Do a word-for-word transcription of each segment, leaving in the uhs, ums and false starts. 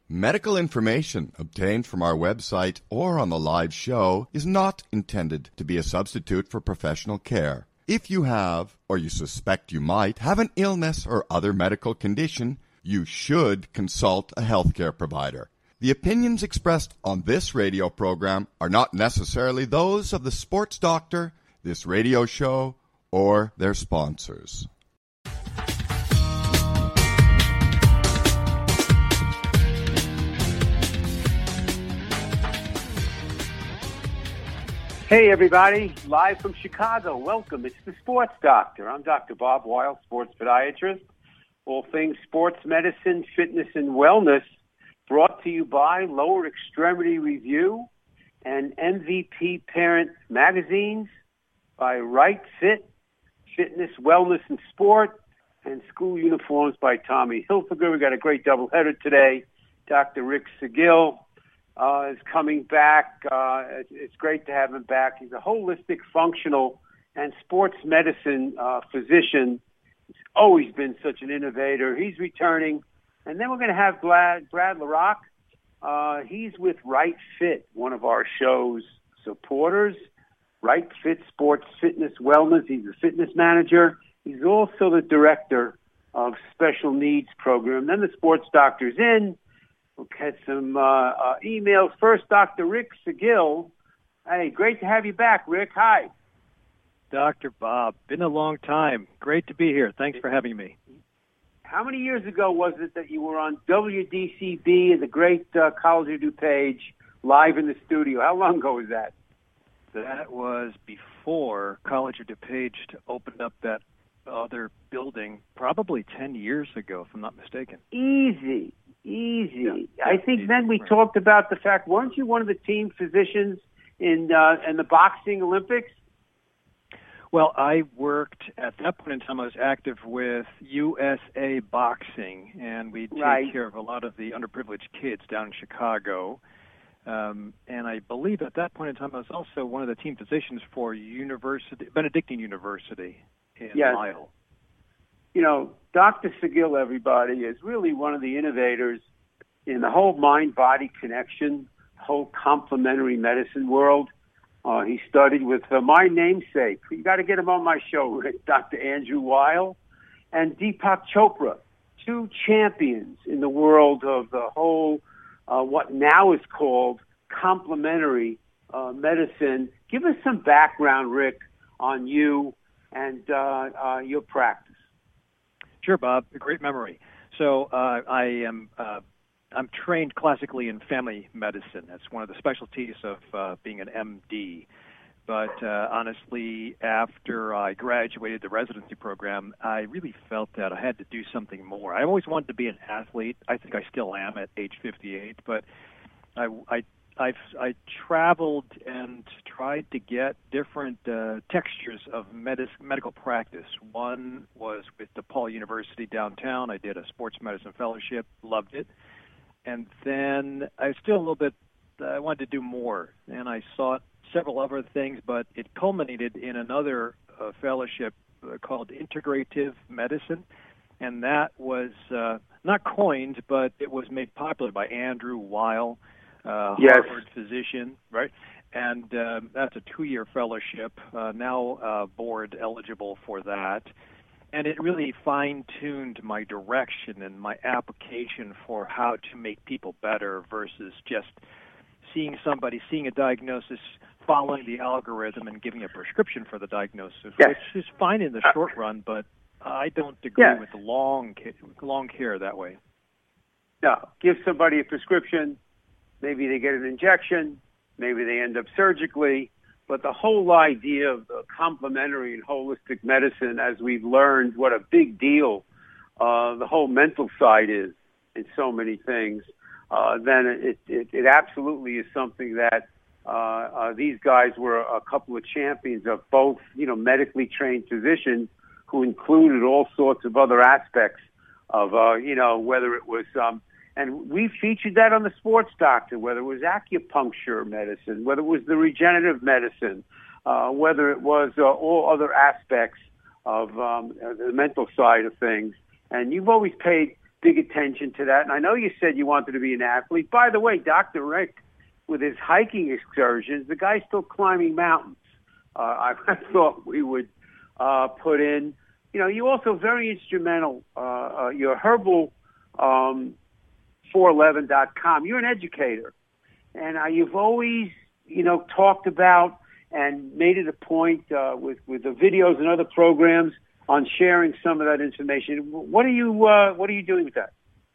Medical information obtained from our website or on the live show is not intended to be a substitute for professional care. If you have, or you suspect you might, have an illness or other medical condition, you should consult a healthcare provider. The opinions expressed on this radio program are not necessarily those of the sports doctor, this radio show, or their sponsors. Hey, everybody. Live from Chicago. Welcome. It's the Sports Doctor. I'm Doctor Bob Weil, sports podiatrist. All things sports medicine, fitness, and wellness brought to you by Lower Extremity Review and M V P Parent magazines, by Right Fit, Fitness, Wellness, and Sport, and School Uniforms by Tommy Hilfiger. We got a great doubleheader today. Doctor Rick Seguil Uh, is coming back. Uh, it's, it's great to have him back. He's a holistic, functional, and sports medicine uh, physician. He's always been such an innovator. He's returning. And then we're going to have Brad, Brad LaRock. Uh, he's with Right Fit, one of our show's supporters. Right Fit Sports Fitness Wellness. He's a fitness manager. He's also the director of Special Needs Program. Then the sports doctor's in. We'll get some uh, uh, emails. First, Doctor Rick Seguil. Hey, great to have you back, Rick. Hi. Doctor Bob, been a long time. Great to be here. Thanks for having me. How many years ago was it that you were on W D C B and the great uh, College of DuPage live in the studio? How long ago was that? That was before College of DuPage opened up that other building, probably ten years ago, if I'm not mistaken. Easy. Easy. Yeah, I think easy, then we right. talked about the fact, weren't you one of the team physicians in uh, in the boxing Olympics? Well, I worked, at that point in time, I was active with U S A Boxing, and we take Right. care of a lot of the underprivileged kids down in Chicago. Um, and I believe at that point in time, I was also one of the team physicians for University, Benedictine University in Yes. Lisle. You know, Doctor Seguil, everybody, is really one of the innovators in the whole mind-body connection, whole complementary medicine world. Uh, he studied with uh, my namesake. You got to get him on my show, Rick, Doctor Andrew Weil and Deepak Chopra, two champions in the world of the whole, uh, what now is called complementary uh, medicine. Give us some background, Rick, on you and uh, uh, your practice. Sure, Bob. A great memory. So uh, I am uh, I'm trained classically in family medicine. That's one of the specialties of uh, being an M D. But uh, honestly, after I graduated the residency program, I really felt that I had to do something more. I always wanted to be an athlete. I think I still am at age fifty-eight. But I, I I've I traveled and tried to get different uh, textures of medis- medical practice. One was with DePaul University downtown. I did a sports medicine fellowship, loved it, and then I was still a little bit. Uh, I wanted to do more, and I sought several other things, but it culminated in another uh, fellowship uh, called Integrative Medicine, and that was uh, not coined, but it was made popular by Andrew Weil. Uh, Yes. Harvard physician, right? And uh, that's a two-year fellowship, uh, now uh, board eligible for that. And it really fine-tuned my direction and my application for how to make people better versus just seeing somebody, seeing a diagnosis, following the algorithm, and giving a prescription for the diagnosis, Yes. which is fine in the short run, but I don't agree Yes. with the long, long care that way. No, give somebody a prescription. Maybe they get an injection, maybe they end up surgically, but the whole idea of the complementary and holistic medicine, as we've learned what a big deal uh, the whole mental side is in so many things, uh, then it, it, it absolutely is something that uh, uh, these guys were a couple of champions of, both, you know, medically trained physicians who included all sorts of other aspects of, uh, you know, whether it was um, And we featured that on the Sports Doctor, whether it was acupuncture medicine, whether it was the regenerative medicine, uh, whether it was uh, all other aspects of um, the mental side of things. And you've always paid big attention to that. And I know you said you wanted to be an athlete. By the way, Doctor Rick, with his hiking excursions, the guy's still climbing mountains. Uh, I, I thought we would uh, put in, you know, you also very instrumental, uh, uh, your herbal um, four eleven dot com. You're an educator. And uh, you've always, you know, talked about and made it a point uh, with, with the videos and other programs on sharing some of that information. What are you uh, What are you doing with that?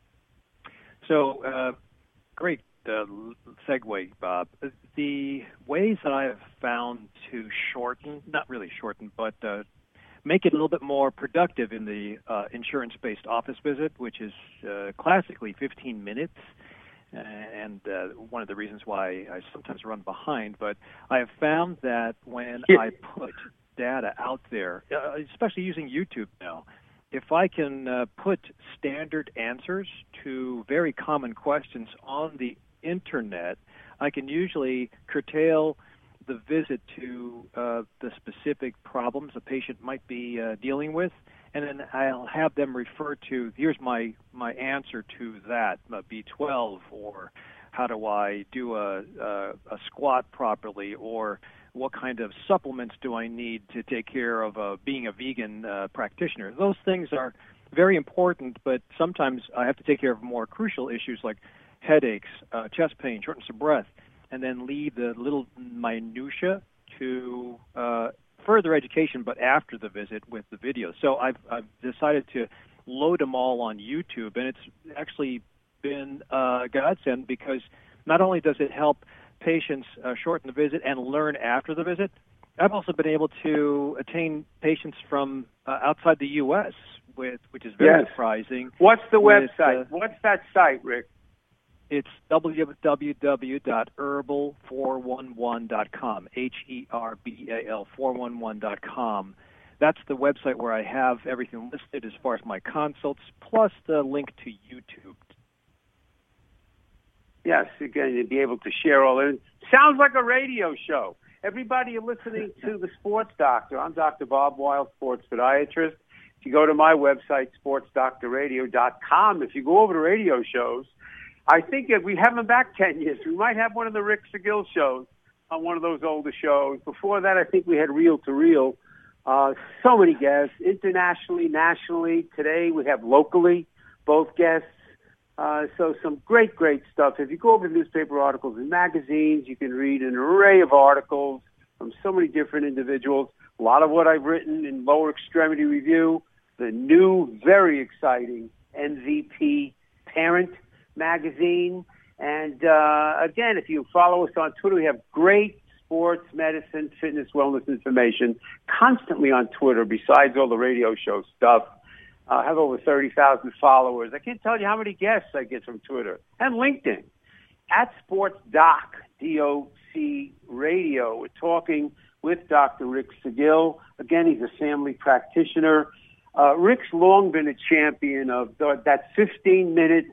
So, uh, great uh, segue, Bob. The ways that I have found to shorten, not really shorten, but uh, make it a little bit more productive in the uh, insurance-based office visit, which is uh, classically fifteen minutes. And uh, one of the reasons why I sometimes run behind, but I have found that when Yeah. I put data out there, uh, especially using YouTube now, if I can uh, put standard answers to very common questions on the internet, I can usually curtail the visit to uh, the specific problems a patient might be uh, dealing with, and then I'll have them refer to, here's my, my answer to that, uh, B twelve, or how do I do a, a, a squat properly, or what kind of supplements do I need to take care of uh, being a vegan uh, practitioner. Those things are very important, but sometimes I have to take care of more crucial issues like headaches, uh, chest pain, shortness of breath, and then leave the little minutia to uh, further education, but after the visit with the videos. So I've, I've decided to load them all on YouTube, and it's actually been a godsend because not only does it help patients uh, shorten the visit and learn after the visit, I've also been able to attain patients from uh, outside the U S, with, which is very Yes. surprising. What's the with, website? Uh, What's that site, Rick? It's w w w dot herbal four one one dot com, H E R B A L four one one dot com. That's the website where I have everything listed as far as my consults, plus the link to YouTube. Yes, again, you'd be able to share all that. Sounds like a radio show. Everybody, you're listening to The Sports Doctor. I'm Doctor Bob Weil, sports podiatrist. If you go to my website, sports doctor radio dot com, if you go over to radio shows, I think if we have them back ten years, we might have one of the Rick Seguil shows on one of those older shows. Before that, I think we had Reel to Reel. Uh, so many guests, internationally, nationally. Today, we have locally both guests. Uh, so some great, great stuff. If you go over to newspaper articles and magazines, you can read an array of articles from so many different individuals. A lot of what I've written in Lower Extremity Review, the new, very exciting M V P Parent magazine. And, uh, again, if you follow us on Twitter, we have great sports, medicine, fitness, wellness information constantly on Twitter besides all the radio show stuff. Uh, I have over thirty thousand followers. I can't tell you how many guests I get from Twitter and LinkedIn. At SportsDoc, D O C Radio, we're talking with Doctor Rick Seguil. Again, he's a family practitioner. Uh, Rick's long been a champion of the, that fifteen-minute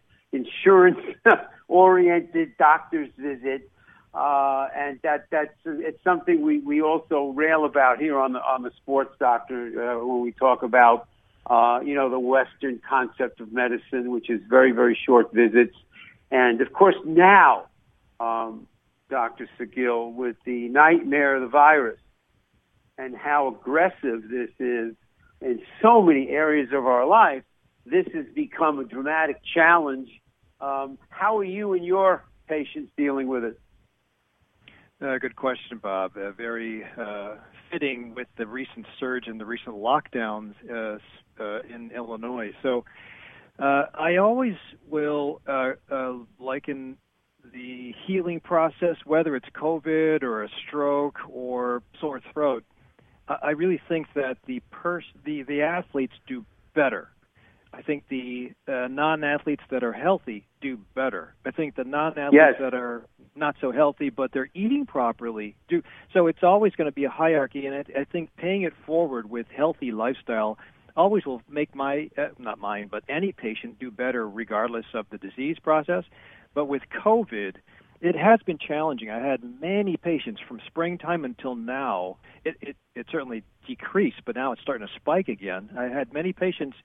insurance-oriented doctor's visit, uh, and that that's it's something we, we also rail about here on the on the Sports Doctor uh, when we talk about uh, you know the Western concept of medicine, which is very very short visits, and of course now, um, Doctor Seguil, with the nightmare of the virus and how aggressive this is in so many areas of our life, this has become a dramatic challenge. Um, how are you and your patients dealing with it? Uh, good question, Bob. Uh, very uh, fitting with the recent surge and the recent lockdowns uh, uh, in Illinois. So uh, I always will uh, uh, liken the healing process, whether it's COVID or a stroke or sore throat. I really think that the pers- the, the athletes do better. I think the uh, non-athletes that are healthy do better. I think the non-athletes yes. that are not so healthy, but they're eating properly, do. So it's always going to be a hierarchy, and I, I think paying it forward with healthy lifestyle always will make my, uh, not mine, but any patient do better regardless of the disease process. But with COVID, it has been challenging. I had many patients from springtime until now. It, it, it certainly decreased, but now it's starting to spike again. I had many patients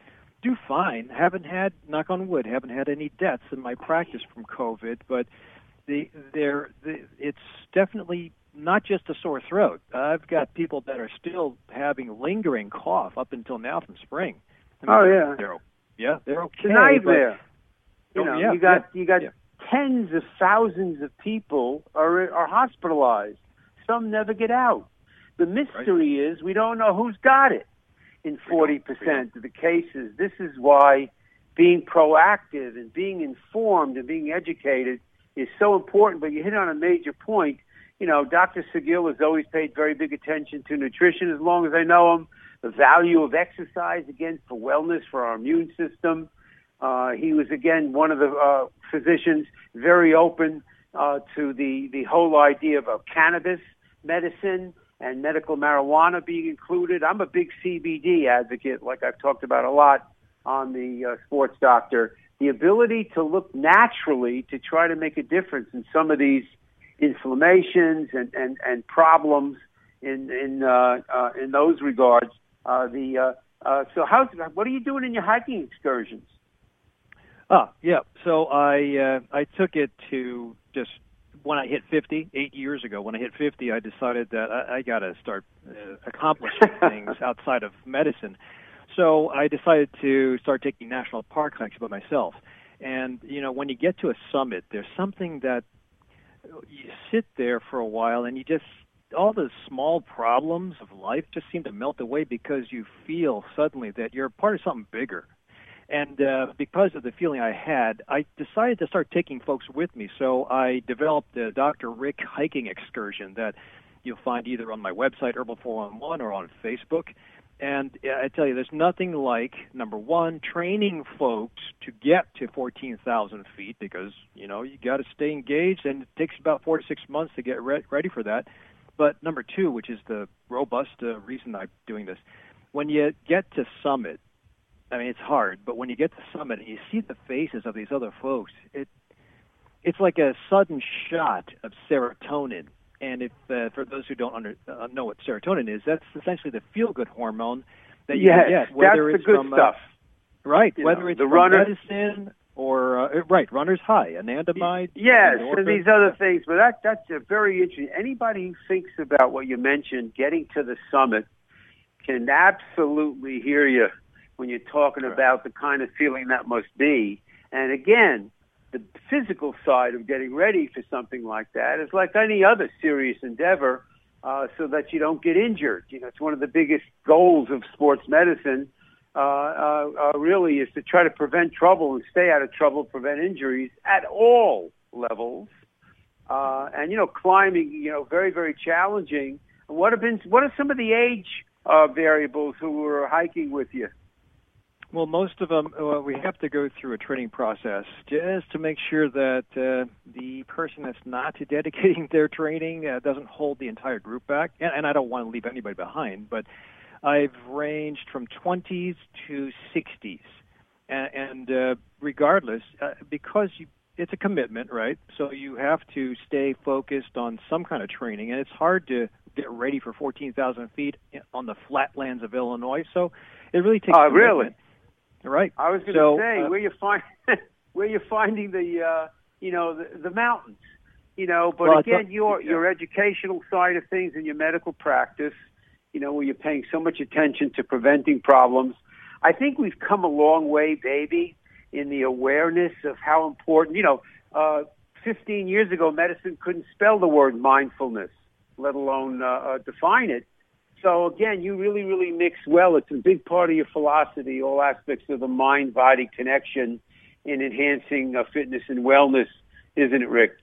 do fine. Haven't had, knock on wood, haven't had any deaths in my practice from COVID, but the, they're, the, it's definitely not just a sore throat. I've got people that are still having lingering cough up until now from spring. I mean, oh yeah, they're, yeah, they're okay. It's a nightmare. But, you know, oh, yeah, you got yeah, you got yeah. tens of thousands of people are are hospitalized. Some never get out. The mystery right. is we don't know who's got it in forty percent of the cases. This is why being proactive and being informed and being educated is so important. But you hit on a major point. You know, Doctor Seguil has always paid very big attention to nutrition as long as I know him, the value of exercise, again, for wellness, for our immune system. Uh, he was, again, one of the uh, physicians very open uh, to the, the whole idea of uh, cannabis medicine and medical marijuana being included. I'm a big C B D advocate, like I've talked about a lot on the uh, Sports Doctor. The ability to look naturally to try to make a difference in some of these inflammations and, and, and problems in in uh, uh, in those regards. Uh, the uh, uh, so how's what are you doing in your hiking excursions? Ah, yeah. So I uh, I took it to just when I hit fifty, eight years ago. When I hit fifty, I decided that I, I got to start uh, accomplishing things outside of medicine. So I decided to start taking national park hikes by myself. And you know, when you get to a summit, there's something that you sit there for a while and you just, all the small problems of life just seem to melt away because you feel suddenly that you're part of something bigger. And uh, because of the feeling I had, I decided to start taking folks with me. So I developed the Doctor Rick hiking excursion that you'll find either on my website, Herbal four one one, or on Facebook. And I tell you, there's nothing like, number one, training folks to get to fourteen thousand feet because, you know, you got to stay engaged, and it takes about four to six months to get re- ready for that. But number two, which is the robust uh, reason I'm doing this, when you get to summit, I mean, it's hard, but when you get to summit and you see the faces of these other folks, it it's like a sudden shot of serotonin. And if uh, for those who don't under, uh, know what serotonin is, that's essentially the feel-good hormone that you yes, get, whether that's it's the good from stuff. Uh, right, you whether know, it's the from runner, medicine or uh, right, runner's high, anandamide. Yes, endorphin. and these other things. But that that's a very interesting. Anybody who thinks about what you mentioned, getting to the summit, can absolutely hear you when you're talking right. about the kind of feeling that must be. And again, the physical side of getting ready for something like that is like any other serious endeavor, uh, so that you don't get injured. You know, it's one of the biggest goals of sports medicine, uh, uh, uh, really, is to try to prevent trouble and stay out of trouble, prevent injuries at all levels. Uh, and, you know, climbing, you know, very, very challenging. What have been, what are some of the age uh, variables who were hiking with you? Well, most of them, uh, we have to go through a training process just to make sure that uh, the person that's not dedicating their training uh, doesn't hold the entire group back. And, and I don't want to leave anybody behind, but I've ranged from twenties to sixties. And, and uh, regardless, uh, because you, it's a commitment, right? So you have to stay focused on some kind of training, and it's hard to get ready for fourteen thousand feet on the flatlands of Illinois. So it really takes Oh, commitment. really? Right. I was going to so, say uh, where you find where you're finding the uh, you know the, the mountains, you know. But well, again, a, your yeah. your educational side of things and your medical practice, you know, where you're paying so much attention to preventing problems. I think we've come a long way, baby, in the awareness of how important. You know, uh, fifteen years ago, medicine couldn't spell the word mindfulness, let alone uh, uh, define it. So again, you really, really mix well. It's a big part of your philosophy, all aspects of the mind-body connection in enhancing uh, fitness and wellness, isn't it, Rick?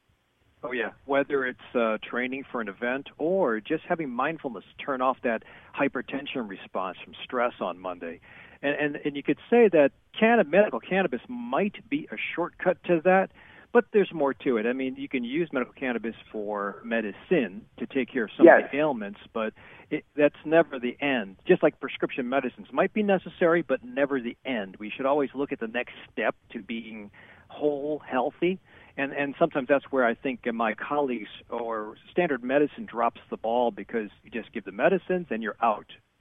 Oh, yeah. Whether it's uh, training for an event or just having mindfulness turn off that hypertension response from stress on Monday. And, and, and you could say that canna- medical cannabis might be a shortcut to that, but there's more to it. I mean, you can use medical cannabis for medicine to take care of some yes. of the ailments, but it, that's never the end. Just like prescription medicines might be necessary, but never the end. We should always look at the next step to being whole, healthy, and, and sometimes that's where I think my colleagues or standard medicine drops the ball because you just give the medicines and you're out.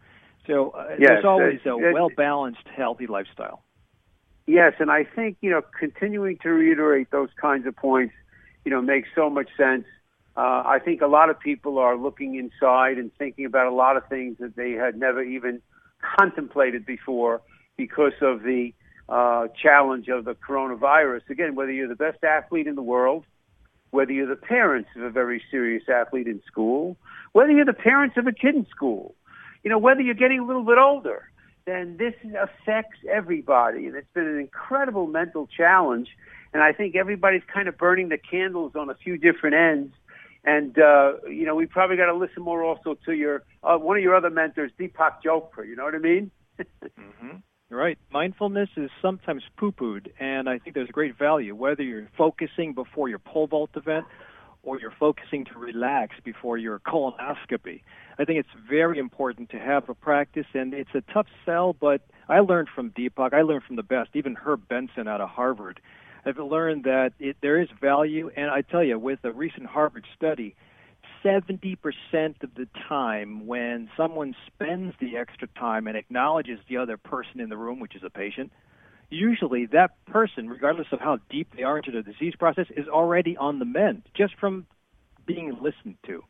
So uh, yes, there's always uh, a well-balanced, healthy lifestyle. Yes, and I think, you know, continuing to reiterate those kinds of points, you know, makes so much sense. Uh, I think a lot of people are looking inside and thinking about a lot of things that they had never even contemplated before because of the uh, challenge of the coronavirus. Again, whether you're the best athlete in the world, whether you're the parents of a very serious athlete in school, whether you're the parents of a kid in school, you know, whether you're getting a little bit older, then this affects everybody. And it's been an incredible mental challenge. And I think everybody's kind of burning the candles on a few different ends. And, uh, you know, we probably got to listen more also to your uh, one of your other mentors, Deepak Chopra. You know what I mean? Mm-hmm. Right. Mindfulness is sometimes poo-pooed, and I think there's great value, whether you're focusing before your pole vault event or you're focusing to relax before your colonoscopy. I think it's very important to have a practice, and it's a tough sell, but I learned from Deepak, I learned from the best, even Herb Benson out of Harvard. I've learned that it, there is value, and I tell you, with a recent Harvard study, seventy percent of the time when someone spends the extra time and acknowledges the other person in the room, which is a patient, usually that person, regardless of how deep they are into the disease process, is already on the mend just from being listened to.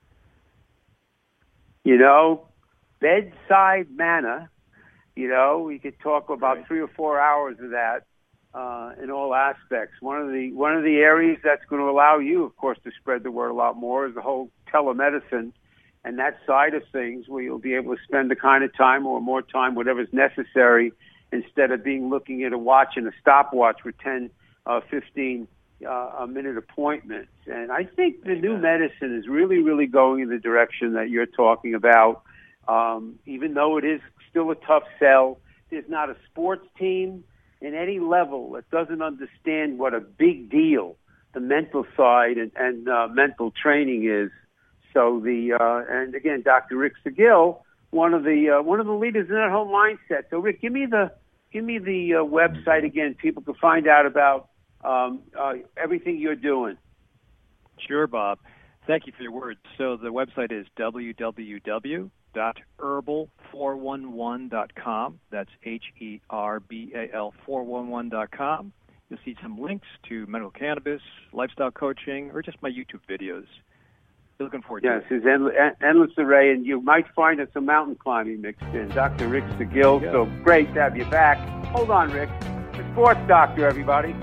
You know, bedside manna, you know, we could talk about right. three or four hours of that. Uh, in all aspects. One of the one of the areas that's going to allow you, of course, to spread the word a lot more is the whole telemedicine and that side of things, where you'll be able to spend the kind of time or more time, whatever's necessary, instead of being looking at a watch and a stopwatch for ten, uh, fifteen uh, minute appointments. And I think the new medicine is really, really going in the direction that you're talking about. Um, even though it is still a tough sell, there's not a sports team in any level that doesn't understand what a big deal the mental side and, and uh, mental training is. So the uh, and again, Doctor Rick Seguil, one of the uh, one of the leaders in that whole mindset. So Rick, give me the give me the uh, website again. People can find out about um, uh, everything you're doing. Sure, Bob. Thank you for your words. So the website is w w w dot herbal four one one dot com. That's H E R B A L four one one dot com. You'll see some links to medical cannabis, lifestyle coaching, or just my YouTube videos. You're looking forward yes, to it. Yes, there's endless, endless array, and you might find some mountain climbing mixed in. Doctor Rick Seguil, so great to have you back. Hold on, Rick. The Sports Doctor, everybody.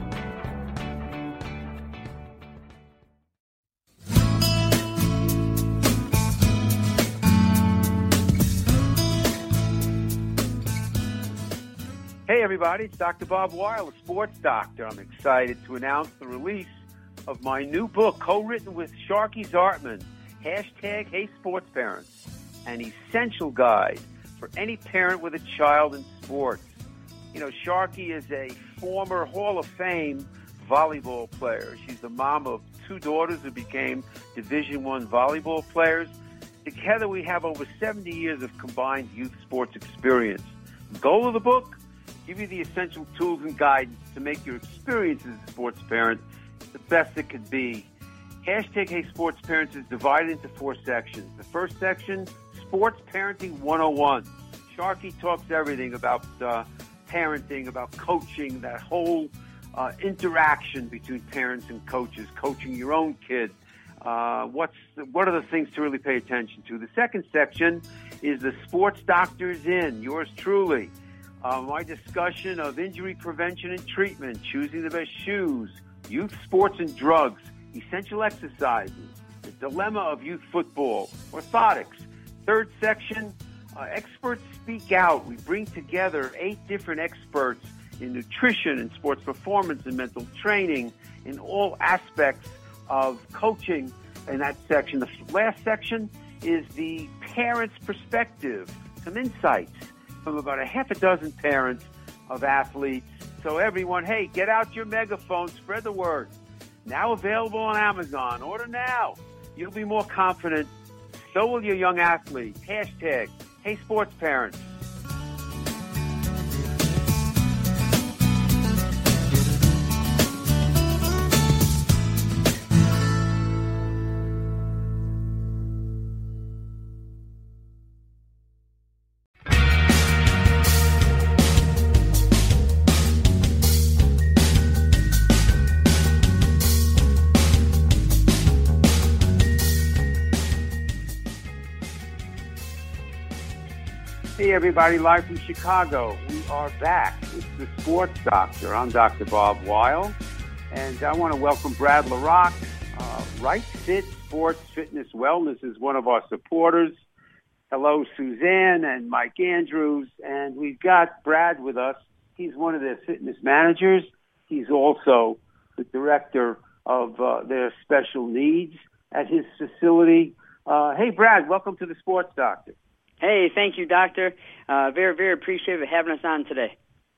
Hey, everybody, it's Doctor Bob Weil, a sports doctor. I'm excited to announce the release of my new book, co-written with Sharky Zartman, hashtag Hey Sports Parents, an essential guide for any parent with a child in sports. You know, Sharky is a former Hall of Fame volleyball player. She's the mom of two daughters who became Division One volleyball players. Together, we have over seventy years of combined youth sports experience. The goal of the book? Give you the essential tools and guidance to make your experience as a sports parent the best it could be. Hashtag Hey Sports Parents is divided into four sections. The first section, Sports Parenting one oh one. Sharky talks everything about uh, parenting, about coaching, that whole uh, interaction between parents and coaches, coaching your own kid. Uh, what's the, what are the things to really pay attention to? The second section is the Sports Doctor's In, yours truly. Uh, my discussion of injury prevention and treatment, choosing the best shoes, youth sports and drugs, essential exercises, the dilemma of youth football, orthotics. Third section, uh, experts speak out. We bring together eight different experts in nutrition and sports performance and mental training in all aspects of coaching in that section. The last section is the parent's perspective, some insights from about a half a dozen parents of athletes. So everyone, hey, get out your megaphone, spread the word. Now available on Amazon. Order now. You'll be more confident. So will your young athlete. Hashtag Hey Sports Parents. Hey, everybody, live from Chicago. We are back. It's the Sports Doctor. I'm Doctor Bob Weil, and I want to welcome Brad LaRocque. Uh, Right Fit Sports Fitness Wellness is one of our supporters. Hello, Suzanne and Mike Andrews, and we've got Brad with us. He's one of their fitness managers. He's also the director of uh, their special needs at his facility. Uh, hey, Brad, welcome to the Sports Doctor. Hey, thank you, Doctor. Uh, very, very appreciative of having us on today.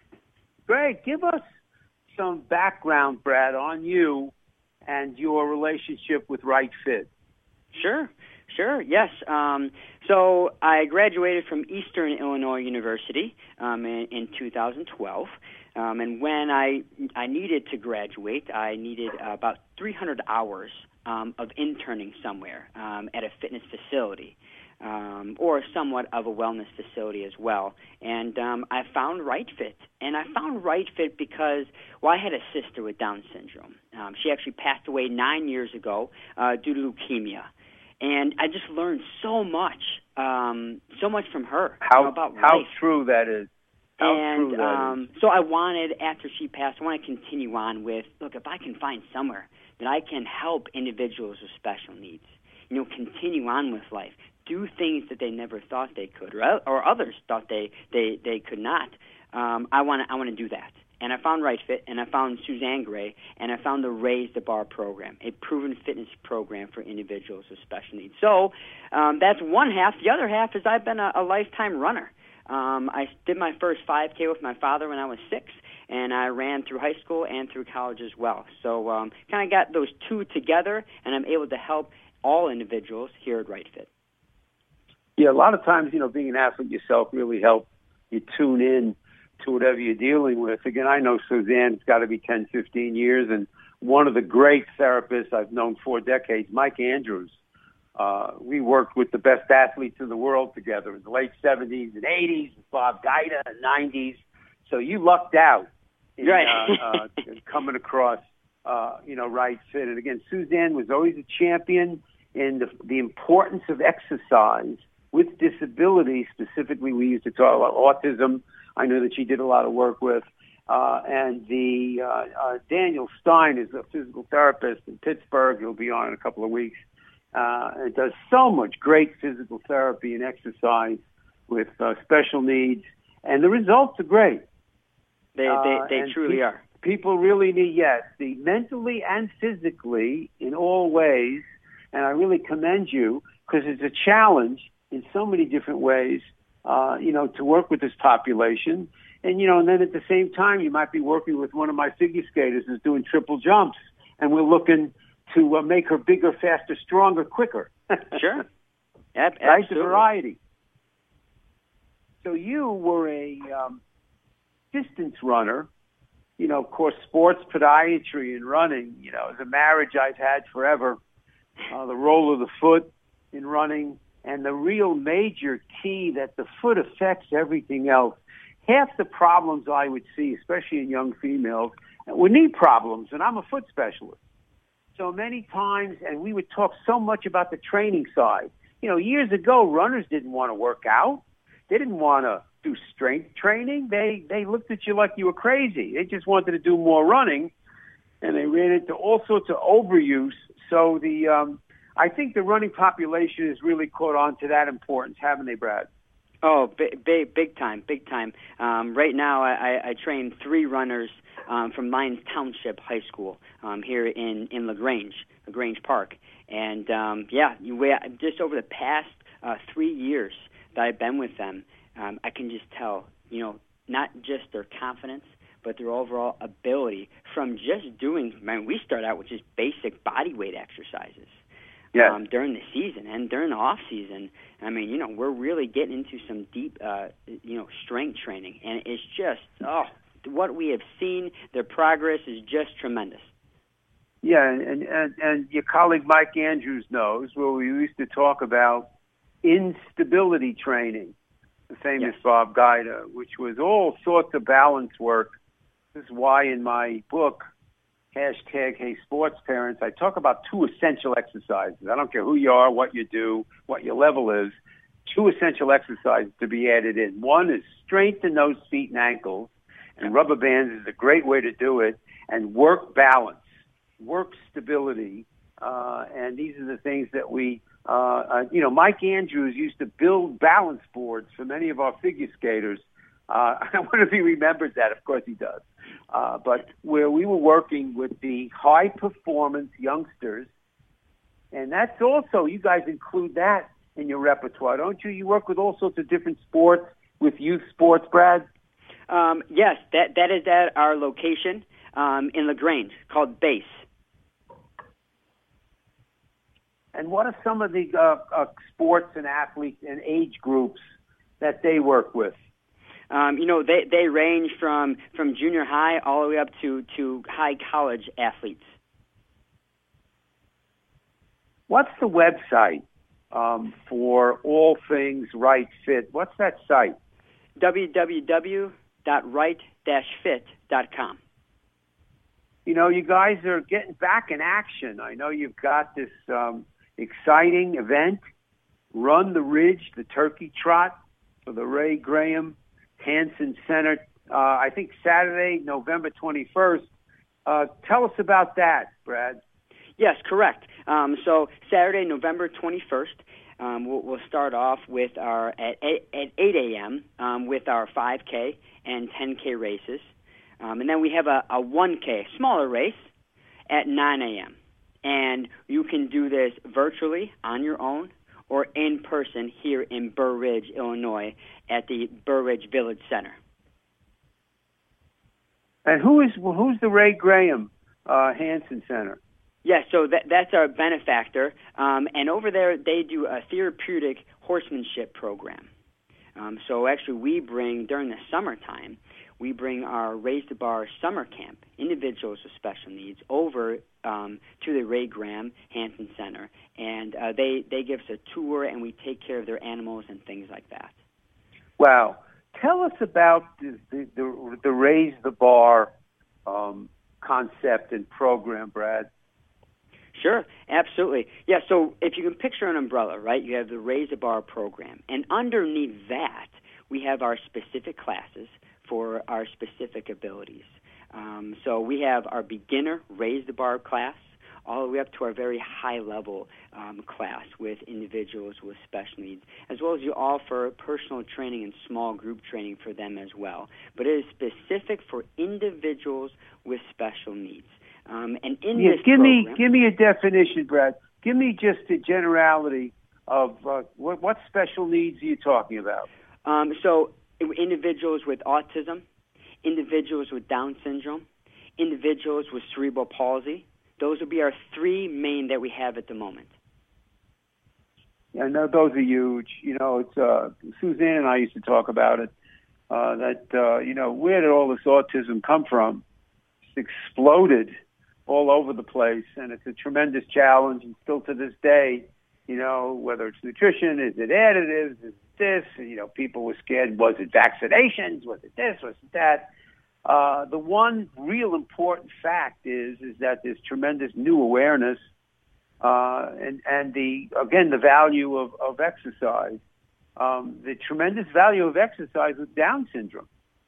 Great. Give us some background, Brad, on you and your relationship with Right Fit. Sure, sure, yes. Um, so I graduated from Eastern Illinois University um, in, in two thousand twelve. Um, and when I I needed to graduate, I needed uh, about three hundred hours um, of interning somewhere um, at a fitness facility. Um, or somewhat of a wellness facility as well. And um, I found Right Fit. And I found Right Fit because, well, I had a sister with Down syndrome. Um, she actually passed away nine years ago uh, due to leukemia. And I just learned so much, um, so much from her how, you know, about how life. true that is. How and true that um, is. so I wanted, after she passed, I want to continue on with, look, if I can find somewhere that I can help individuals with special needs, you know, continue on with life, do things that they never thought they could, or, or others thought they, they, they could not. Um, I want to I want to do that. And I found Right Fit, and I found Suzanne Gray, and I found the Raise the Bar program, a proven fitness program for individuals with special needs. So um, that's one half. The other half is I've been a, a lifetime runner. Um, I did my first five K with my father when I was six, and I ran through high school and through college as well. So um, kind of got those two together, and I'm able to help all individuals here at Right Fit. Yeah, a lot of times, you know, being an athlete yourself really helps you tune in to whatever you're dealing with. Again, I know Suzanne, it's got to be ten, fifteen years, and one of the great therapists I've known for decades, Mike Andrews. Uh, we worked with the best athletes in the world together in the late seventies and eighties, Bob Guida in the nineties. So you lucked out in right. uh, uh, coming across, uh, you know, Right Fit. And again, Suzanne was always a champion in the, the importance of exercise with disabilities. Specifically, we used to talk about autism. I know that she did a lot of work with. Uh, and the uh, uh, Daniel Stein is a physical therapist in Pittsburgh. He'll be on in a couple of weeks. Uh, and does so much great physical therapy and exercise with uh, special needs. And the results are great. They, they, they uh, truly pe- are. People really need, yes, the mentally and physically in all ways. And I really commend you because it's a challenge in so many different ways, uh, you know, to work with this population. And, you know, and then at the same time, you might be working with one of my figure skaters who's doing triple jumps, and we're looking to uh, make her bigger, faster, stronger, quicker. Sure. Ab- right? The variety. So you were a um, distance runner. You know, of course, sports podiatry and running, you know, is a marriage I've had forever. Uh, the role of the foot in running, and the real major key that the foot affects everything else. Half the problems I would see, especially in young females, were knee problems, and I'm a foot specialist. So many times, and we would talk so much about the training side. You know, years ago, runners didn't want to work out. They didn't want to do strength training. They they looked at you like you were crazy. They just wanted to do more running, and they ran into all sorts of overuse. So the um, I think the running population has really caught on to that importance, haven't they, Brad? Oh, big, big, big time, big time. Um, right now, I, I train three runners um, from Lyons Township High School um, here in, in LaGrange, LaGrange Park. And, um, yeah, you, just over the past uh, three years that I've been with them, um, I can just tell, you know, not just their confidence, but their overall ability from just doing, I mean, we start out with just basic body weight exercises. Yes. Um, during the season and during the off season. I mean, you know, we're really getting into some deep, uh, you know, strength training, and it's just, oh, what we have seen, their progress is just tremendous. Yeah, and, and, and your colleague Mike Andrews knows where we used to talk about instability training, the famous yes. Bob Guida, which was all sorts of balance work. This is why in my book, hashtag Hey Sports Parents, I talk about two essential exercises. I don't care who you are, what you do, what your level is. two essential exercises to be added in. One is strengthen those feet and ankles, and rubber bands is a great way to do it, and work balance, work stability, uh, and these are the things that we, uh, uh, you know, Mike Andrews used to build balance boards for many of our figure skaters. Uh, I wonder if he remembers that. Of course he does. Uh, but where we were working with the high-performance youngsters, and that's also, you guys include that in your repertoire, don't you? You work with all sorts of different sports, with youth sports, Brad? Um, yes, that that is at our location um, in LaGrange called BASE. And what are some of the uh, uh, sports and athletes and age groups that they work with? Um, you know, they, they range from, from junior high all the way up to, to high college athletes. What's the website um, for all things Right Fit? What's that site? w w w dot right dash fit dot com. You know, you guys are getting back in action. I know you've got this um, exciting event, Run the Ridge, the Turkey Trot for the Ray Graham Hansen Center, uh, I think Saturday, November twenty-first. Uh, tell us about that, Brad. Yes, correct. Um, so Saturday, November twenty-first, um, we'll, we'll start off with our at eight, at eight a.m. Um, with our five K and ten K races, um, and then we have a, a one K smaller race at nine a.m. And you can do this virtually on your own or in person here in Burr Ridge, Illinois, at the Burr Ridge Village Center. And who is who's the Ray Graham uh, Hansen Center? Yes, yeah, so that, that's our benefactor, um, and over there they do a therapeutic horsemanship program. Um, so actually we bring, during the summertime, we bring our Raise the Bar summer camp, individuals with special needs, over um, to the Ray Graham Hansen Center, and uh, they, they give us a tour, and we take care of their animals and things like that. Wow. Tell us about the, the, the, the Raise the Bar um, concept and program, Brad. Sure, absolutely. Yeah, so if you can picture an umbrella, right, you have the Raise the Bar program, and underneath that, we have our specific classes for our specific abilities. Um, so we have our beginner Raise the Bar class, all the way up to our very high-level um, class with individuals with special needs, as well as you offer personal training and small group training for them as well. But it is specific for individuals with special needs. Um, and in yeah, this give program, me give me a definition, Brad. Give me just a generality of uh, what, what special needs are you talking about? Um, so individuals with autism, individuals with Down syndrome, individuals with cerebral palsy. Those would be our three main that we have at the moment. Yeah, no, those are huge. You know, it's uh, Suzanne and I used to talk about it. Uh, that uh, you know, where did all this autism come from? It's exploded all over the place, and it's a tremendous challenge. And still to this day, you know, whether it's nutrition, is it additives, is it this? You know, people were scared. Was it vaccinations? Was it this? Was it that? Uh, the one real important fact is is that there's tremendous new awareness, uh, and and the again the value of, of exercise, um, the tremendous value of exercise with Down syndrome.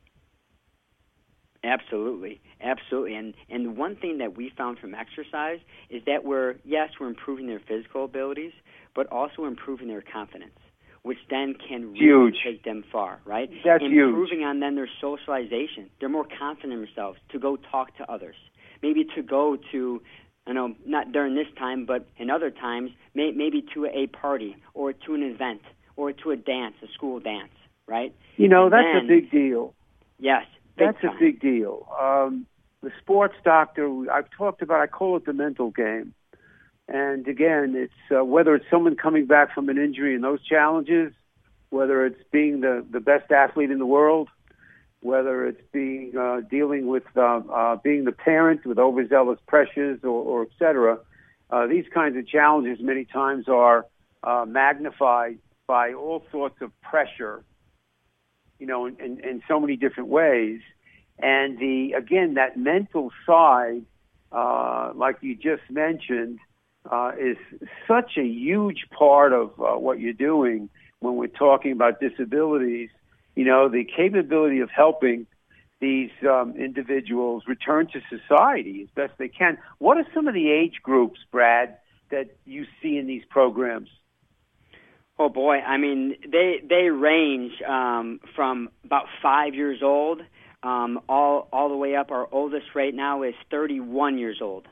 Absolutely, absolutely, and and the one thing that we found from exercise is that we're yes we're improving their physical abilities, but also improving their confidence, which then can really huge. take them far, right? That's Improving huge. on then their socialization. They're more confident in themselves to go talk to others. Maybe to go to, I know, not during this time, but in other times, may, maybe to a party or to an event or to a dance, a school dance, right? You know, and that's then, a big deal. Yes, big That's time. a big deal. Um, the sports doctor, I've talked about, I call it the mental game. And again, it's uh, whether it's someone coming back from an injury and those challenges, whether it's being the, the best athlete in the world, whether it's being uh, dealing with uh, uh, being the parent with overzealous pressures or, or et cetera, uh, these kinds of challenges many times are uh, magnified by all sorts of pressure, you know, in, in, in so many different ways. And the again, that mental side, uh, like you just mentioned, Uh, is such a huge part of uh, what you're doing when we're talking about disabilities, you know, the capability of helping these um, individuals return to society as best they can. What are some of the age groups, Brad, that you see in these programs? Oh boy, I mean, they they range um, from about five years old um, all all the way up. Our oldest right now is thirty-one years old.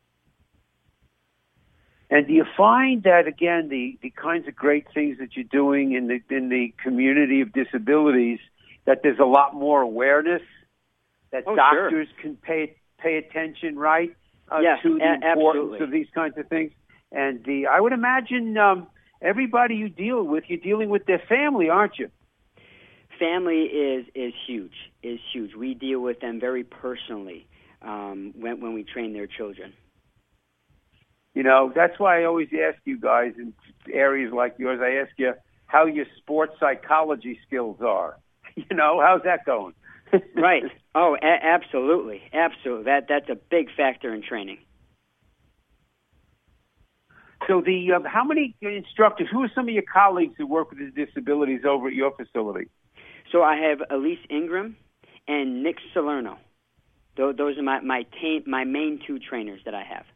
And do you find that, again, the, the kinds of great things that you're doing in the in the community of disabilities, that there's a lot more awareness, that oh, doctors sure. can pay pay attention, right, uh, yes, to the a- importance absolutely. of these kinds of things? And the I would imagine um, everybody you deal with, you're dealing with their family, aren't you? Family is is huge, is huge. We deal with them very personally um, when when we train their children. You know, that's why I always ask you guys in areas like yours, I ask you how your sports psychology skills are. You know, how's that going? Right. Oh, a- absolutely. Absolutely. That That's a big factor in training. So the uh, how many instructors, who are some of your colleagues who work with disabilities over at your facility? So I have Elise Ingram and Nick Salerno. Those, those are my, my, ta- my main two trainers that I have.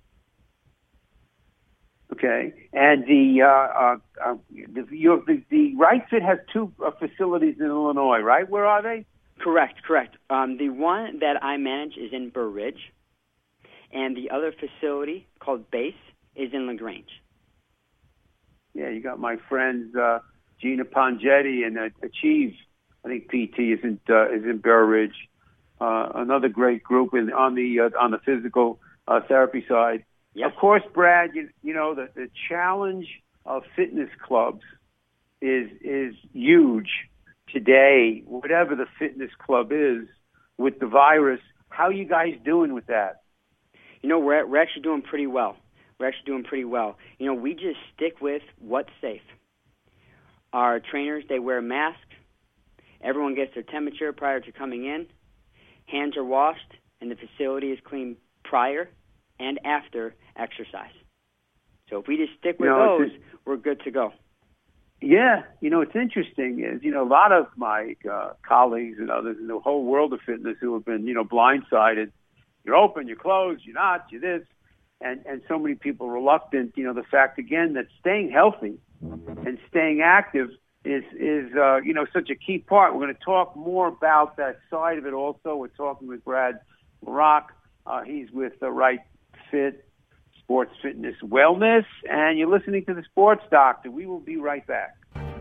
Okay, and the uh, uh, uh, the, your, the the Right Fit has two uh, facilities in Illinois, right? Where are they? Correct, correct. Um, the one that I manage is in Burr Ridge, and the other facility called Base is in LaGrange. Yeah, you got my friends uh, Gina Pongetti and uh, Achieve. I think P T is in uh, is in Burr Ridge. Uh, another great group in on the uh, on the physical uh, therapy side. Yes. Of course, Brad, you, you know, the, the challenge of fitness clubs is is huge today, whatever the fitness club is, with the virus. How are you guys doing with that? You know, we're, we're actually doing pretty well. We're actually doing pretty well. You know, we just stick with what's safe. Our trainers, they wear masks. Everyone gets their temperature prior to coming in. Hands are washed, and the facility is clean prior and after exercise. So if we just stick with you know, those, we're good to go. Yeah, you know, what's interesting is, you know, a lot of my uh, colleagues and others in the whole world of fitness who have been, you know, blindsided. You're open, you're closed, you're not, you're this. And, and so many people reluctant, you know, the fact, again, that staying healthy and staying active is, is uh, you know, such a key part. We're going to talk more about that side of it also. We're talking with Brad LaRock. Uh, he's with the Right Fit Sports Fitness Wellness, and you're listening to the Sports Doctor. We will be right back.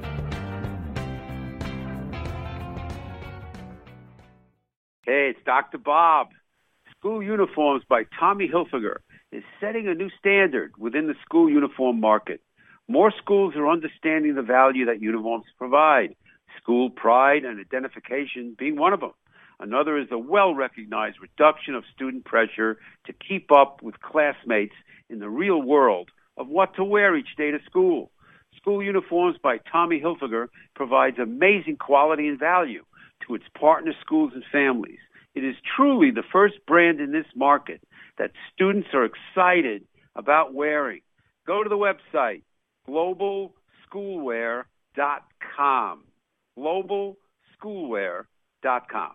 Hey, it's Doctor Bob. School Uniforms by Tommy Hilfiger is setting a new standard within the school uniform market. More schools are understanding the value that uniforms provide, school pride and identification being one of them. Another is the well-recognized reduction of student pressure to keep up with classmates in the real world of what to wear each day to school. School Uniforms by Tommy Hilfiger provides amazing quality and value to its partner schools and families. It is truly the first brand in this market that students are excited about wearing. Go to the website, global schoolwear dot com. global schoolwear dot com.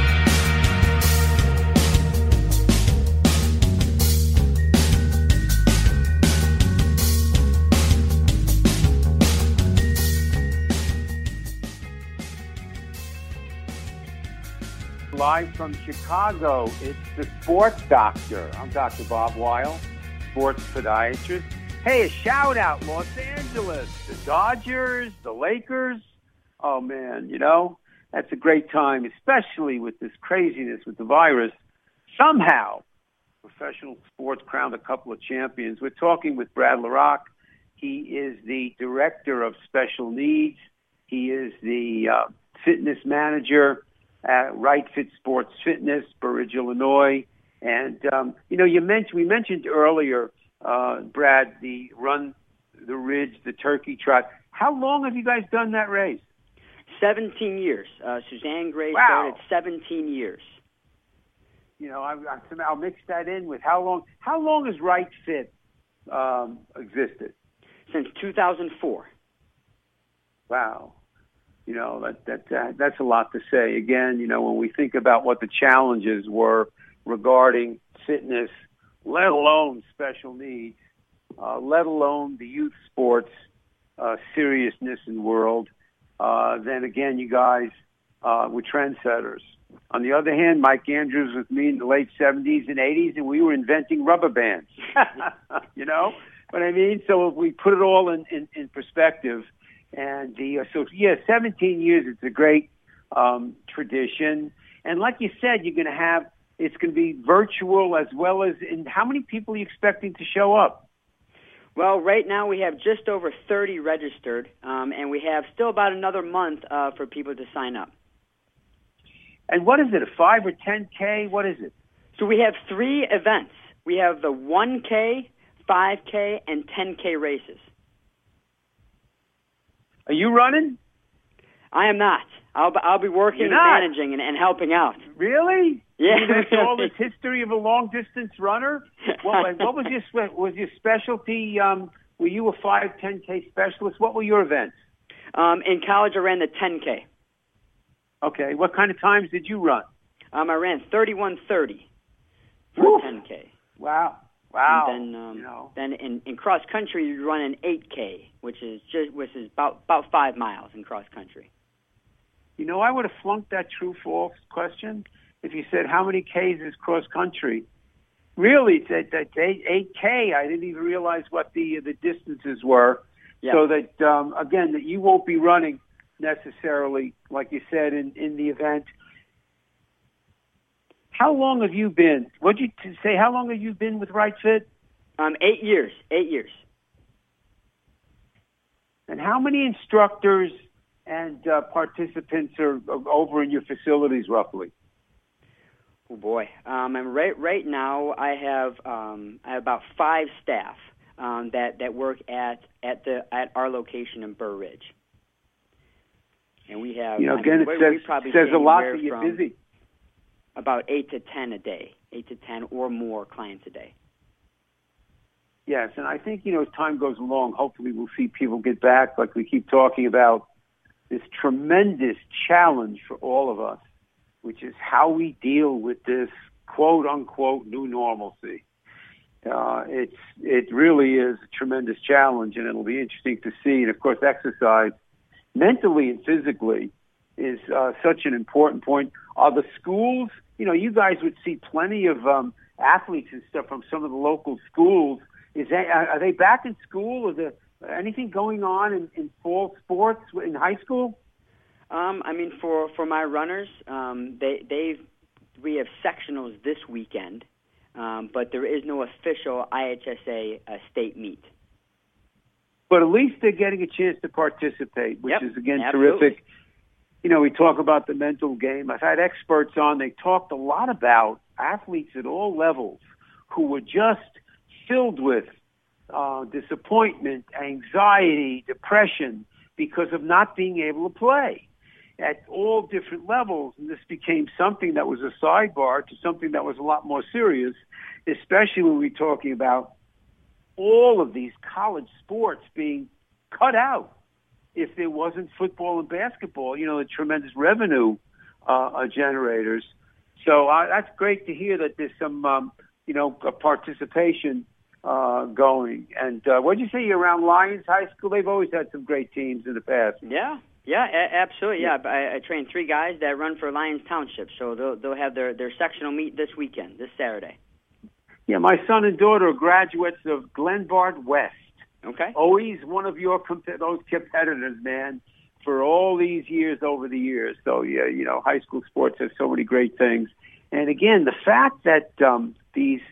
Live from Chicago, it's the Sports Doctor. I'm Doctor Bob Weil, sports podiatrist. Hey, a shout out, Los Angeles, the Dodgers, the Lakers. Oh man, you know, that's a great time, especially with this craziness with the virus. Somehow, professional sports crowned a couple of champions. We're talking with Brad LaRock. He is the director of special needs. He is the uh, fitness manager at Right Fit Sports Fitness, Burr Ridge, Illinois. And, um, you know, you mentioned, we mentioned earlier, uh, Brad, the Run the Ridge, the Turkey Trot. How long have you guys done that race? seventeen years. Uh, Suzanne Gray Wow. started seventeen years. You know, I, I, I'll mix that in with how long, how long has Right Fit um, existed? Since two thousand four. Wow. You know, that, that, that that's a lot to say. Again, you know, when we think about what the challenges were regarding fitness, let alone special needs, uh, let alone the youth sports uh, seriousness in the world, uh, then again, you guys uh, were trendsetters. On the other hand, Mike Andrews was me in the late seventies and eighties, and we were inventing rubber bands. You know what I mean? So if we put it all in, in, in perspective, and the uh, so yeah, seventeen years. It's a great um, tradition, and like you said, you're going to have it's going to be virtual as well as. And how many people are you expecting to show up? Well, right now we have just over thirty registered, um, and we have still about another month uh, for people to sign up. And what is it? A five or ten K? What is it? So we have three events. We have the one K, five K, and ten K races. Are you running? I am not. I'll, I'll be working and managing and, and helping out. Really? Yeah. After all this history of a long-distance runner? What, what was your was your specialty? Um, were you a five, ten K specialist? What were your events? Um, in college, I ran the ten K. Okay. What kind of times did you run? Um, I ran thirty-one thirty for a ten K. Wow. Wow. And then, um, you know. then in, in cross country, you run an eight K, which is just which is about about five miles in cross country. You know, I would have flunked that true-false question if you said how many Ks is cross country. Really, that that eight K. I didn't even realize what the the distances were. Yeah. So that um, again, that you won't be running necessarily, like you said, in, in the event. How long have you been? What did you say? How long have you been with Right Fit? Um, eight years. Eight years. And how many instructors and uh, participants are, are over in your facilities, roughly? Oh boy. Um, and right right now, I have um, I have about five staff um, that that work at at the at our location in Burr Ridge. And we have. You know, I again, mean, it we, says, we says a lot that you're busy. About eight to ten a day, eight to ten or more clients a day. Yes, and I think, you know, as time goes along, hopefully we'll see people get back, like we keep talking about, this tremendous challenge for all of us, which is how we deal with this quote-unquote new normalcy. Uh, it's it really is a tremendous challenge, and it'll be interesting to see. And, of course, exercise, mentally and physically, is uh, such an important point. Are the schools, you know, you guys would see plenty of um, athletes and stuff from some of the local schools. Is that, are they back in school? Is there anything going on in, in fall sports in high school? Um, I mean, for, for my runners, um, they they we have sectionals this weekend, um, but there is no official I H S A uh, state meet. But at least they're getting a chance to participate, which yep, is, again, absolutely. terrific. You know, we talk about the mental game. I've had experts on. They talked a lot about athletes at all levels who were just filled with uh, disappointment, anxiety, depression because of not being able to play at all different levels. And this became something that was a sidebar to something that was a lot more serious, especially when we're talking about all of these college sports being cut out. If there wasn't football and basketball, you know, the tremendous revenue uh, uh, generators. So uh, that's great to hear that there's some, um, you know, participation uh, going. And uh, what did you say, you're around Lions High School? They've always had some great teams in the past. Yeah, yeah, a- absolutely. Yeah, I, I train three guys that run for Lions Township, so they'll they'll have their, their sectional meet this weekend, this Saturday. Yeah, my son and daughter are graduates of Glenbard West. Okay. Always one of your comp- those competitors, man, for all these years over the years. So, yeah, you know, high school sports has so many great things. And, again, the fact that um, these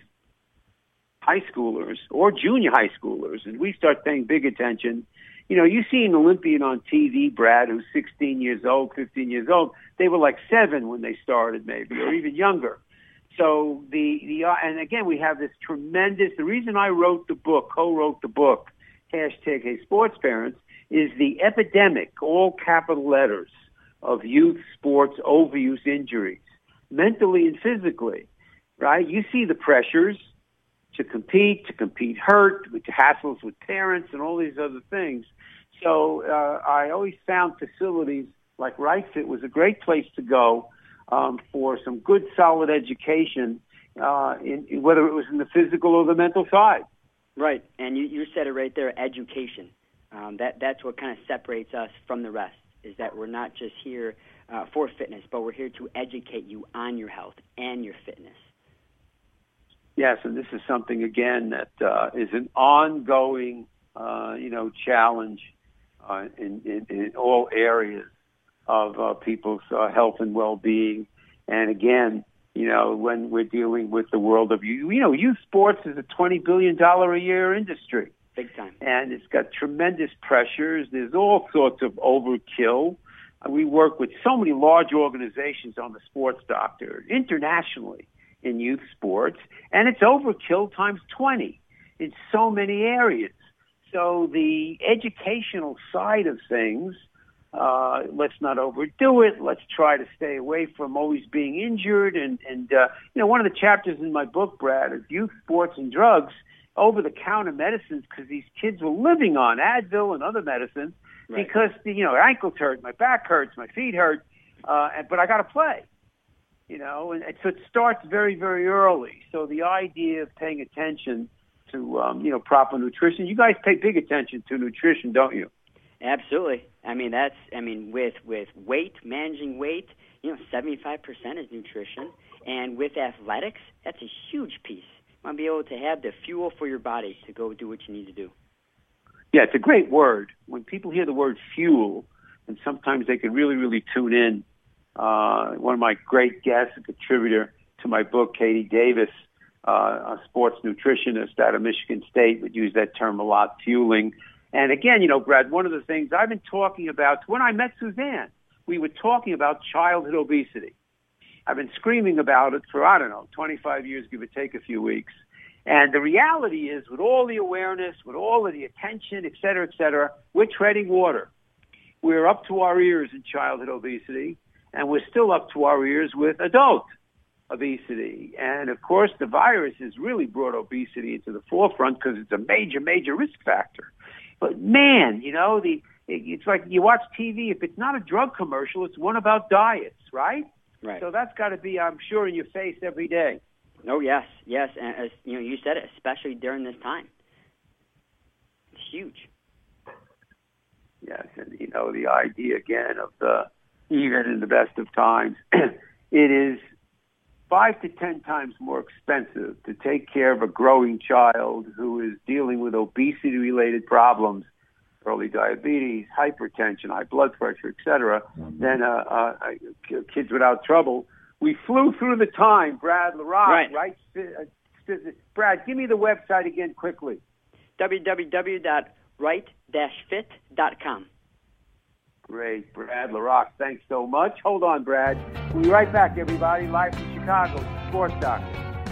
high schoolers or junior high schoolers, and we start paying big attention, you know, you see an Olympian on T V, Brad, who's sixteen years old, fifteen years old. They were like seven when they started maybe, or even younger. So the, the uh, and again, we have this tremendous, the reason I wrote the book, co-wrote the book, hashtag Hey Sports Parents, is the epidemic, all capital letters, of youth sports overuse injuries, mentally and physically, right? You see the pressures to compete, to compete hurt, with hassles with parents and all these other things. So uh, I always found facilities like Right Fit was a great place to go um, for some good, solid education, uh, in, in whether it was in the physical or the mental side. Right, and you, you said it right there, education. Um, that that's what kind of separates us from the rest, is that we're not just here uh, for fitness, but we're here to educate you on your health and your fitness. Yes, and this is something, again, that uh, is an ongoing, uh, you know, challenge uh, in, in, in all areas of uh, people's uh, health and well-being. And again, you know, when we're dealing with the world of, you, you know, youth sports is a twenty billion dollars a year industry. Big time. And it's got tremendous pressures. There's all sorts of overkill. Uh, we work with so many large organizations on the Sports Doctor internationally in youth sports, and it's overkill times twenty in so many areas. So the educational side of things, uh, let's not overdo it. Let's try to stay away from always being injured. And, and uh, you know, one of the chapters in my book, Brad, is youth sports and drugs, over-the-counter medicines, because these kids were living on Advil and other medicines right. because, you know, ankles hurt, my back hurts, my feet hurt, uh, but I got to play. You know, and, and so it starts very, very early. So the idea of paying attention to, um, you know, proper nutrition, you guys pay big attention to nutrition, don't you? Absolutely. I mean, that's, I mean, with, with weight, managing weight, you know, seventy-five percent is nutrition. And with athletics, that's a huge piece. You want to be able to have the fuel for your body to go do what you need to do. Yeah, it's a great word. When people hear the word fuel, and sometimes they can really, really tune in. Uh, one of my great guests, a contributor to my book, Katie Davis, uh, a sports nutritionist out of Michigan State, would use that term a lot, fueling. And again, you know, Brad, one of the things I've been talking about, when I met Suzanne, we were talking about childhood obesity. I've been screaming about it for, I don't know, twenty-five years, give or take a few weeks. And the reality is, with all the awareness, with all of the attention, et cetera, et cetera, we're treading water. We're up to our ears in childhood obesity, and we're still up to our ears with adult obesity. And, of course, the virus has really brought obesity into the forefront because it's a major, major risk factor. But, man, you know, the it's like you watch T V. If it's not a drug commercial, it's one about diets, right? Right. So that's got to be, I'm sure, in your face every day. Oh, yes, yes. And, as you know, you said it, especially during this time. It's huge. Yes, and, you know, the idea, again, of the even in the best of times, it is five to ten times more expensive to take care of a growing child who is dealing with obesity-related problems, early diabetes, hypertension, high blood pressure, et cetera, mm-hmm. than uh, uh, kids without trouble. We flew through the time, Brad LaRocque, right? right? Brad, give me the website again quickly. w w w dot right dash fit dot com. Great, Brad LaRocque, thanks so much. Hold on, Brad. We'll be right back, everybody. Live from Chicago, Sports Doctor.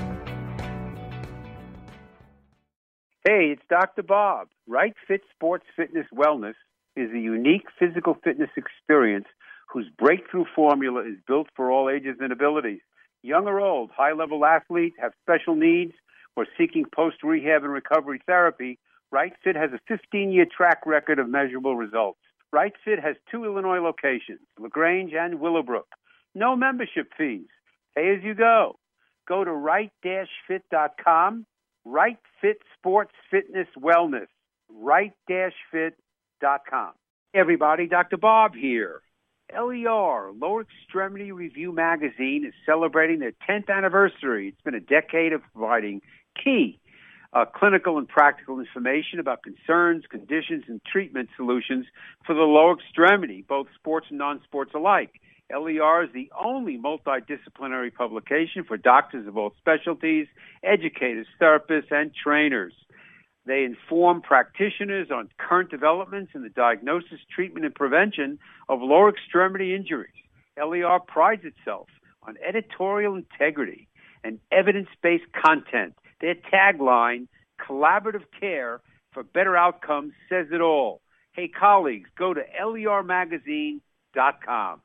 Hey, it's Doctor Bob. Right Fit Sports Fitness Wellness is a unique physical fitness experience whose breakthrough formula is built for all ages and abilities. Young or old, high-level athletes, have special needs, or seeking post-rehab and recovery therapy, Right Fit has a fifteen-year track record of measurable results. Right Fit has two Illinois locations, LaGrange and Willowbrook. No membership fees. Pay as you go. Go to right dash fit dot com. Right Fit Sports Fitness Wellness. right dash fit dot com. Hey everybody, Doctor Bob here. L E R, Lower Extremity Review Magazine, is celebrating their tenth anniversary. It's been a decade of providing key Uh, clinical and practical information about concerns, conditions, and treatment solutions for the lower extremity, both sports and non-sports alike. L E R is the only multidisciplinary publication for doctors of all specialties, educators, therapists, and trainers. They inform practitioners on current developments in the diagnosis, treatment, and prevention of lower extremity injuries. L E R prides itself on editorial integrity and evidence-based content. Their tagline, collaborative care for better outcomes, says it all. Hey, colleagues, go to L E R magazine dot com.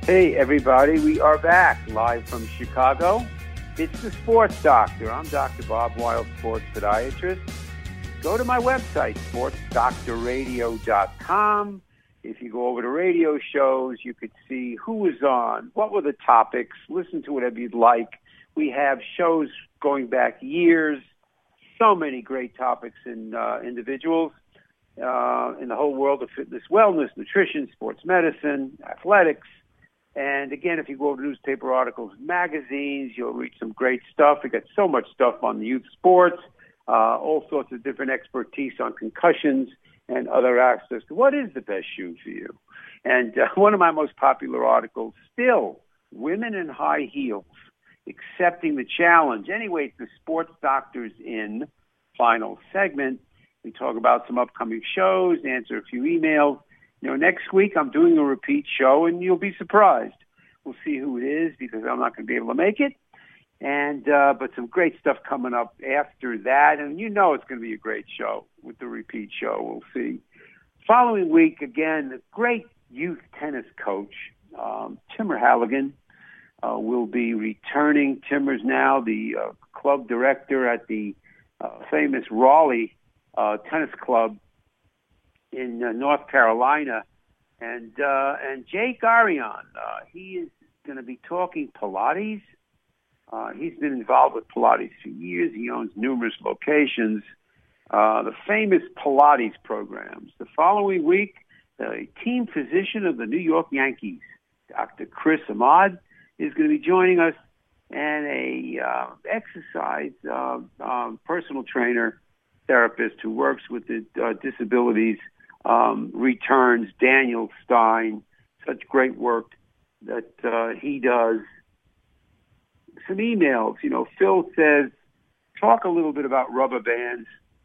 Hey, everybody. We are back live from Chicago. It's the Sports Doctor. I'm Doctor Bob Wild, sports podiatrist. Go to my website, sports doctor radio dot com. If you go over to radio shows, you could see who was on, what were the topics, listen to whatever you'd like. We have shows going back years, so many great topics in uh, individuals uh, in the whole world of fitness, wellness, nutrition, sports medicine, athletics. And again, if you go over to newspaper articles, magazines, you'll read some great stuff. We got so much stuff on youth sports, uh, all sorts of different expertise on concussions and other aspects. What is the best shoe for you? And uh, one of my most popular articles, still, women in high heels, accepting the challenge. Anyway, it's the Sports Doctors In final segment. We talk about some upcoming shows, answer a few emails. You know, next week I'm doing a repeat show, and you'll be surprised. We'll see who it is because I'm not going to be able to make it. And uh, but some great stuff coming up after that, and you know it's going to be a great show with the repeat show. We'll see. Following week, again, the great youth tennis coach, um, Timur Halligan, uh, will be returning. Timur's now the uh, club director at the uh, famous Raleigh uh, Tennis Club in uh, North Carolina, and uh, and Jake Arion, uh, he is going to be talking Pilates. Uh, he's been involved with Pilates for years. He owns numerous locations. Uh, the famous Pilates programs. The following week, the team physician of the New York Yankees, Doctor Chris Ahmad, is going to be joining us, and a uh, exercise uh, uh, personal trainer, therapist who works with the uh, disabilities. Um, returns, Daniel Stein, such great work that uh, he does. Some emails, you know, Phil says, talk a little bit about rubber bands.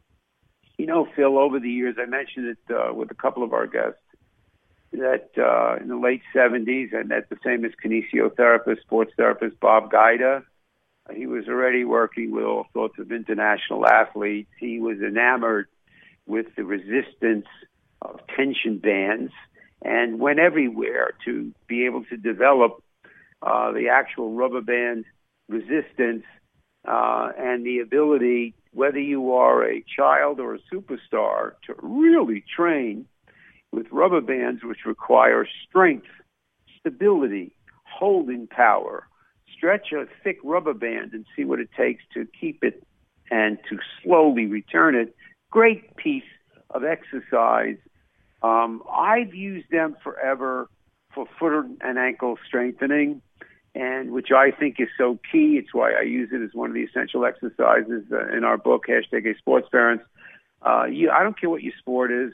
You know, Phil, over the years, I mentioned it uh, with a couple of our guests, that uh, in the late seventies, I met the famous kinesiotherapist, sports therapist, Bob Gaida. He was already working with all sorts of international athletes. He was enamored with the resistance of tension bands and went everywhere to be able to develop uh, the actual rubber band resistance uh, and the ability, whether you are a child or a superstar, to really train with rubber bands which require strength, stability, holding power. Stretch a thick rubber band and see what it takes to keep it and to slowly return it. Great piece of exercise. Um, I've used them forever for foot and ankle strengthening, and which I think is so key. It's why I use it as one of the essential exercises uh, in our book, hashtag A Sports Parents. Uh, you, I don't care what your sport is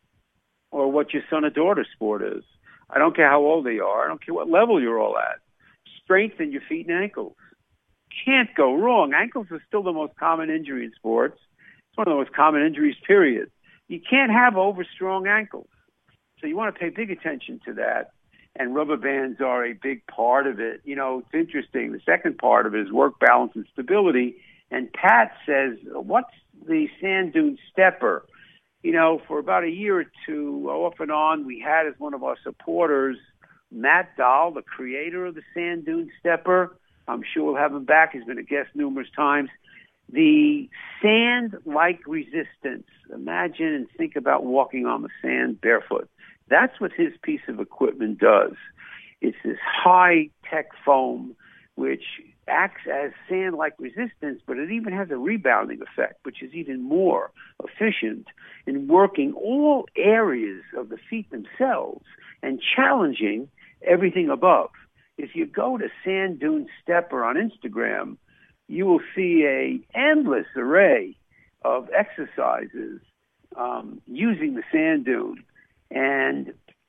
or what your son or daughter's sport is. I don't care how old they are. I don't care what level you're all at. Strengthen your feet and ankles. Can't go wrong. Ankles are still the most common injury in sports. It's one of the most common injuries, period. You can't have over-strong ankles. So you want to pay big attention to that. And rubber bands are a big part of it. You know, it's interesting. The second part of it is work, balance, and stability. And Pat says, what's the sand dune stepper? You know, for about a year or two, off and on, we had as one of our supporters Matt Dahl, the creator of the sand dune stepper. I'm sure we'll have him back. He's been a guest numerous times. The sand-like resistance. Imagine and think about walking on the sand barefoot. That's what his piece of equipment does. It's this high-tech foam which acts as sand-like resistance, but it even has a rebounding effect, which is even more efficient in working all areas of the feet themselves and challenging everything above. If you go to Sand Dune Stepper on Instagram, you will see a endless array of exercises um, using the sand dune. And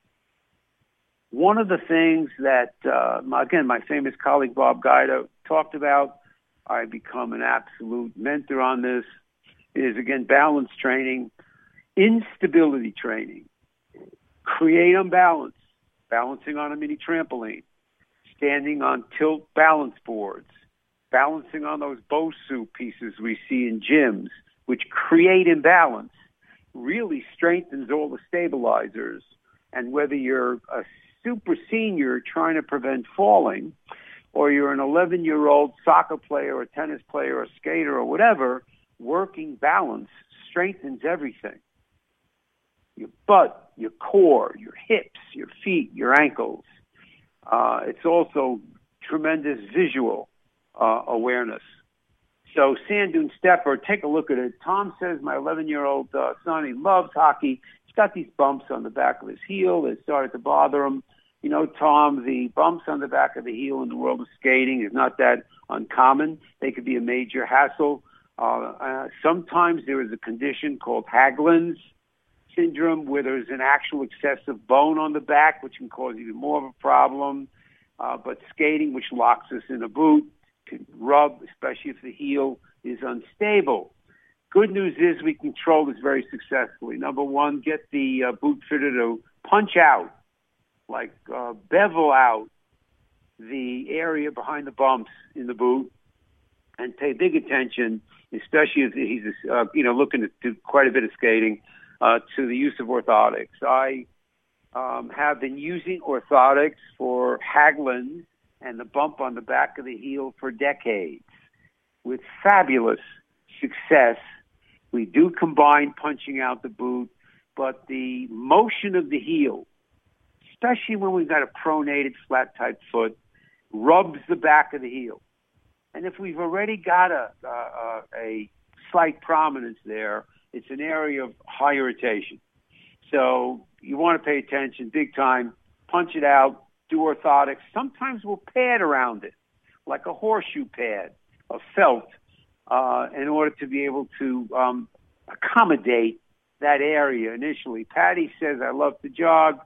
one of the things that, uh, my, again, my famous colleague Bob Gaida talked about, I become an absolute mentor on this, is, again, balance training, instability training, create unbalance, balancing on a mini trampoline, standing on tilt balance boards, balancing on those Bosu pieces we see in gyms, which create imbalance, really strengthens all the stabilizers. And whether you're a super senior trying to prevent falling, or you're an eleven-year-old soccer player or tennis player or skater or whatever, working balance strengthens everything. Your butt, your core, your hips, your feet, your ankles. Uh, it's also tremendous visual uh, awareness. So sand dune stepper, take a look at it. Tom says my eleven-year-old uh, son, he loves hockey. He's got these bumps on the back of his heel. They started to bother him. You know, Tom, the bumps on the back of the heel in the world of skating is not that uncommon. They could be a major hassle. Uh, uh, sometimes there is a condition called Haglund's syndrome where there's an actual excessive bone on the back, which can cause even more of a problem. Uh, but skating, which locks us in a boot, can rub, especially if the heel is unstable. Good news is we control this very successfully. Number one, get the uh, boot fitter to punch out, like uh, bevel out the area behind the bumps in the boot, and pay big attention, especially if he's uh, you know looking to do quite a bit of skating, uh, to the use of orthotics. I um, have been using orthotics for Haglund and the bump on the back of the heel for decades with fabulous success. We do combine punching out the boot, but the motion of the heel, especially when we've got a pronated flat-type foot, rubs the back of the heel. And if we've already got a, a, a slight prominence there, it's an area of high irritation. So you want to pay attention big time, punch it out, do orthotics. Sometimes we'll pad around it, like a horseshoe pad of felt, uh, in order to be able to um, accommodate that area initially. Patty says, I love to jog.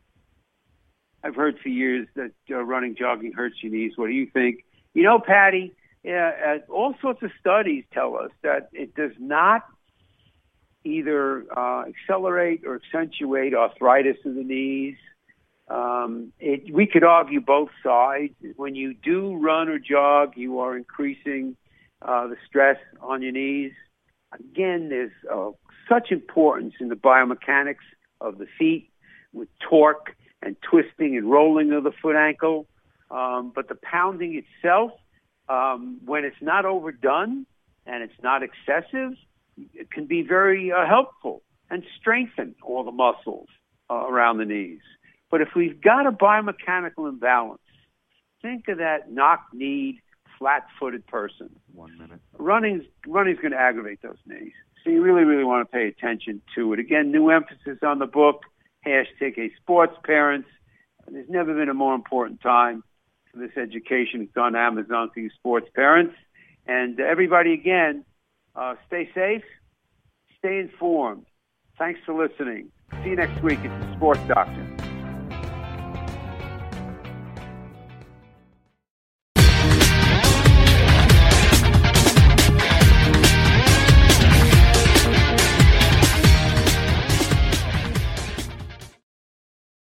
I've heard for years that uh, running, jogging hurts your knees. What do you think? You know, Patty, yeah, uh, all sorts of studies tell us that it does not either uh, accelerate or accentuate arthritis in the knees. Um, it, we could argue both sides. When you do run or jog, you are increasing uh, the stress on your knees. Again, there's uh, such importance in the biomechanics of the feet with torque and twisting and rolling of the foot ankle. Um, but the pounding itself, um, when it's not overdone and it's not excessive, it can be very uh, helpful and strengthen all the muscles uh, around the knees. But if we've got a biomechanical imbalance, think of that knock-kneed, flat-footed person. One minute. Running's, running's going to aggravate those knees. So you really, really want to pay attention to it. Again, new emphasis on the book, hashtag a sports parents. There's never been a more important time for this education. It's on Amazon for you sports parents. And uh, everybody, again, uh, stay safe, stay informed. Thanks for listening. See you next week. It's the Sports Doctor.